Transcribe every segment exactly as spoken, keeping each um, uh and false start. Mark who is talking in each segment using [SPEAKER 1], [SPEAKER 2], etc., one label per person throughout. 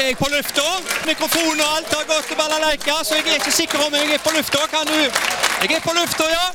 [SPEAKER 1] Er jeg på lufta? Mikrofonen og alt har gått til balalaika, så jeg er ikke sikker om jeg er på lufta. Kan du? Jeg er på lufta, ja.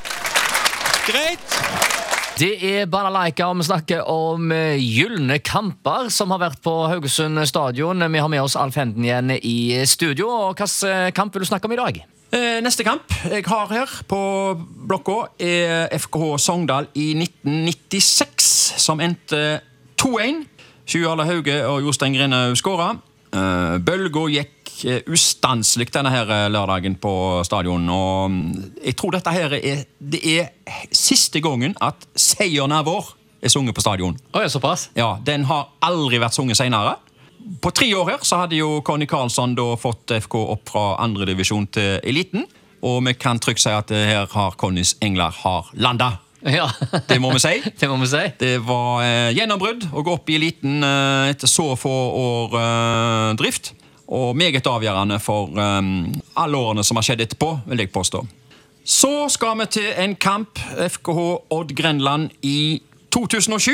[SPEAKER 1] Greit.
[SPEAKER 2] Det er balalaika, og vi snakker om gylne kamper som har vært på Haugesund stadion. Vi har med oss Alf Henden igjen i studio. Og hvilken kamp vil du snakke om i dag?
[SPEAKER 3] Eh, neste kamp jeg har her på blokka er F K H Sogndal i nitten nittiseks, som endte to en. Sjøarle Hauge og Jostein Grenau skåret. Eh, Bølga gikk eh, ustanselig denne her lørdagen på stadion. Og jeg tror dette her er, det er siste gangen at seieren er vår er sunget på stadion.
[SPEAKER 2] Oi, såpass?
[SPEAKER 3] Ja, den har aldri vært sunget senere. På tre år her så hadde jo Conny Karlsson da fått F K opp fra andre divisjon til eliten. Og vi kan trygt si at her har Connys engler har landet.
[SPEAKER 2] Ja.
[SPEAKER 3] Det må vi si.
[SPEAKER 2] Det må vi si.
[SPEAKER 3] Det var eh, gjennombrudd å gå opp i eliten eh, etter så få år eh, drift. Og meget avgjørende for eh, alle årene som har skjedd etterpå, vil jeg påstå. Så skal vi til en kamp, F K H Odd Grenland i to tusen og sju.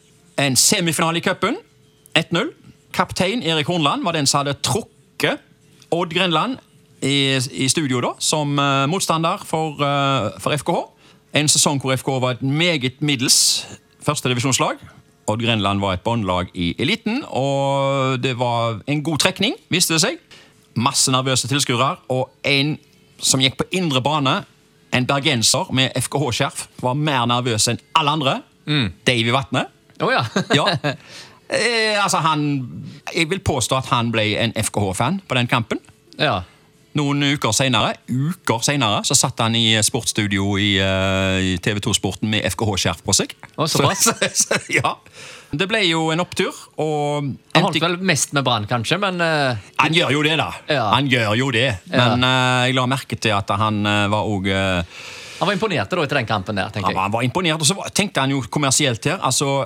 [SPEAKER 3] En semifinale i cupen, ett null. Kaptein Erik Hornland var den som hadde trukket Odd Grenland i, i studio da, som uh, motstander for, uh, for F K H. En sesong hvor F K H var et meget middels første divisjonslag. Odd Grenland var et båndlag i eliten, og det var en god trekning, viste det seg. Masse nervøse tilskuere, og en som gikk på indre bane, en bergenser med F K H-skjerf, var mer nervøs enn alle andre. Mm. Davy Vatne.
[SPEAKER 2] Oh, ja.
[SPEAKER 3] Ja. Eh, altså han, jeg vil påstå at han ble en F K H-fan på den kampen.
[SPEAKER 2] Ja.
[SPEAKER 3] Noen uker senere, uker senere så satt han i sportsstudio i, uh, i T V to-sporten med F K H-skjerf på seg.
[SPEAKER 2] Å, såpass?
[SPEAKER 3] Så, så, ja. Det ble jo en opptur. Og
[SPEAKER 2] han holdt vel mest med Brann, kanskje, men... Uh,
[SPEAKER 3] han gjør jo det, da.
[SPEAKER 2] Ja.
[SPEAKER 3] Han gjør jo det. Men uh, jeg la merke til at han uh, var også... Uh,
[SPEAKER 2] Han var imponert da etter den kampen der, tenker jeg.
[SPEAKER 3] Ja, han var imponert, og så tenkte han jo kommersielt her. Altså,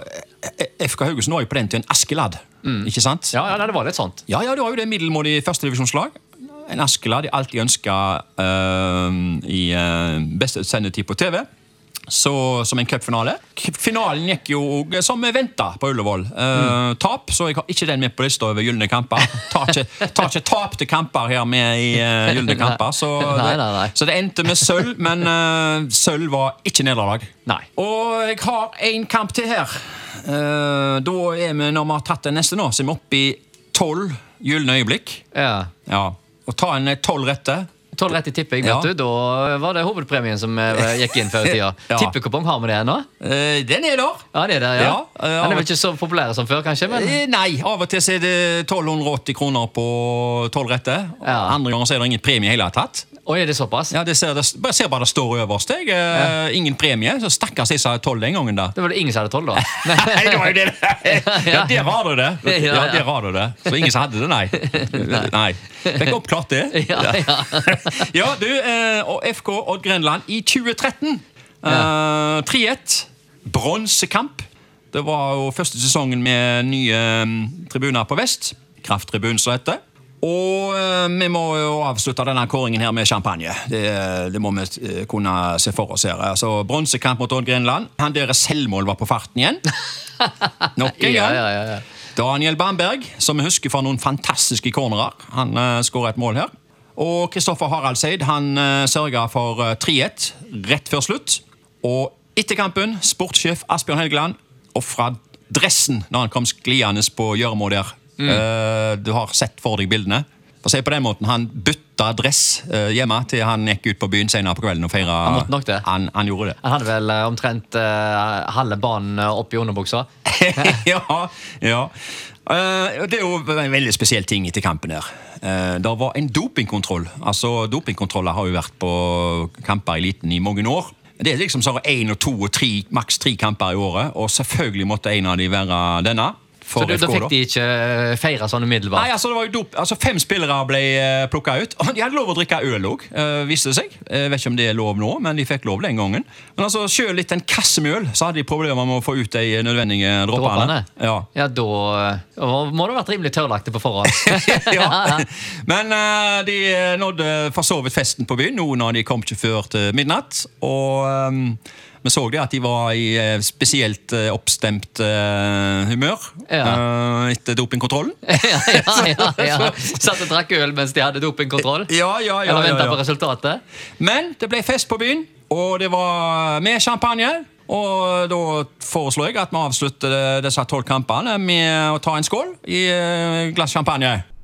[SPEAKER 3] F K Haugesund var jo på den til en Askeladd, mm. ikke sant?
[SPEAKER 2] Ja, ja, det var litt sånt.
[SPEAKER 3] Ja, ja, det var jo det middelmådige første divisjonslag. En Askeladd de alltid ønsket uh, i uh, beste sendetid på T V. Så, som en cupfinale. Finalen gikk jo som vi ventet på Ullevål. Uh, mm. Tap, så jeg har ikke den med på lista over gyllene kamper. Tar ikke, tar ikke tap til kamper her med i uh, gyllene kamper. Så,
[SPEAKER 2] nei, nei, nei.
[SPEAKER 3] så det endte med sølv, men uh, sølv var ikke nederlag.
[SPEAKER 2] Nei.
[SPEAKER 3] Og jeg har en kamp til her. Uh, da er vi, når vi har tatt den neste nå, så er vi oppe i tolv gyllene øyeblikk.
[SPEAKER 2] Ja.
[SPEAKER 3] Ja. Og ta en tolv rette.
[SPEAKER 2] tolv rett i tipping, vet
[SPEAKER 3] ja.
[SPEAKER 2] du. Da var det hovedpremien som gikk inn før i tida. Ja. Tippekupong har vi det ennå?
[SPEAKER 3] Uh, den er der.
[SPEAKER 2] Ja, det er det, ja.
[SPEAKER 3] ja uh,
[SPEAKER 2] den er vel ikke så populær som før, kanskje? Men...
[SPEAKER 3] Uh, nei, av og til så er det tolv hundre og åtti kroner på tolv rette.
[SPEAKER 2] Ja.
[SPEAKER 3] Andre ganger så er det ingen premie i hele tatt.
[SPEAKER 2] Oi, er det såpass?
[SPEAKER 3] Ja, det ser, det, bare ser bare det står øverst. Jeg. Uh, ja. Ingen premie, så stakkars jeg sa tolv den gangen da.
[SPEAKER 2] Det var det ingen som hadde tolv da?
[SPEAKER 3] Nei, det var jo det. Ja, der har du det. Ja, der har du det. Så ingen som hadde det, nei. Nei. nei. Fikk oppklart det.
[SPEAKER 2] Ja, ja.
[SPEAKER 3] Ja, du, uh, og F K Odd Grenland i tjue tretten. Uh, tre ett. Bronsekamp. Det var jo første sesongen med nye um, tribuner på vest. Krafttribunen så heter. Og uh, vi må jo avslutte denne kåringen her med champagne. Det, det må vi uh, kunne se for oss her. Altså, bronsekamp mot Odd Grenland. Han deres selvmål var på farten igjen. Nok en gang.
[SPEAKER 2] Ja, ja, ja, ja.
[SPEAKER 3] Daniel Bamberg, som vi husker fra noen fantastiske cornerer. Han uh, skåret et mål her. Og Kristoffer Haraldseid, han uh, sørget for uh, tre ett rett før slutt. Og etter kampen, sportssjef Asbjørn Helgeland offret dressen når han kom skliende på gjørmå der. Mm. Uh, du har sett for deg bildene. For å si på den måten, han bytta dress uh, hjemme til han gikk ut på byen senere på kvelden og feiret.
[SPEAKER 2] Han måtte nok det.
[SPEAKER 3] Han, han gjorde det.
[SPEAKER 2] Han hadde vel uh, omtrent uh, halve banen opp i underbuksa.
[SPEAKER 3] Ja, ja. Uh, det er jo en veldig spesiell ting etter kampen her. Uh, det var en dopingkontroll. Altså, dopingkontroller har jo vært på kamper i eliten i mange år. Det er liksom så en og to og tre, maks tre kamper i året, og selvfølgelig måtte en av de være denne.
[SPEAKER 2] Så da, da fikk de ikke feire sånn umiddelbart?
[SPEAKER 3] Nei, altså, det var jo dop. Altså, fem spillere ble uh, plukket ut. Og de hadde lov å drikke øl også, uh, viste det seg. Jeg vet ikke om det er lov nå, men de fikk lov den gangen. Men altså, selv litt en kassemjøl, så hadde de problemer med å få ut de nødvendige droppene.
[SPEAKER 2] Ja. Ja, da uh, må det ha vært rimelig tørrlagte på forhånd.
[SPEAKER 3] Ja. Men uh, de nådde for så vidt festen på byen, nå når de kom ikke før til midnatt. Og um, Vi så det at de var i eh, spesielt eh, oppstemt eh, humør
[SPEAKER 2] Ja.
[SPEAKER 3] eh, etter dopingkontrollen.
[SPEAKER 2] ja, ja, ja, ja. Satt og drakk øl mens de hadde dopingkontroll.
[SPEAKER 3] Ja, ja, ja,
[SPEAKER 2] Eller
[SPEAKER 3] ja,
[SPEAKER 2] ventet
[SPEAKER 3] ja.
[SPEAKER 2] på resultatet.
[SPEAKER 3] Men det ble fest på byen, og det var med champagne. Og da foreslår jeg at vi avslutter disse tolv kampene med å ta en skål i eh, glass champagne.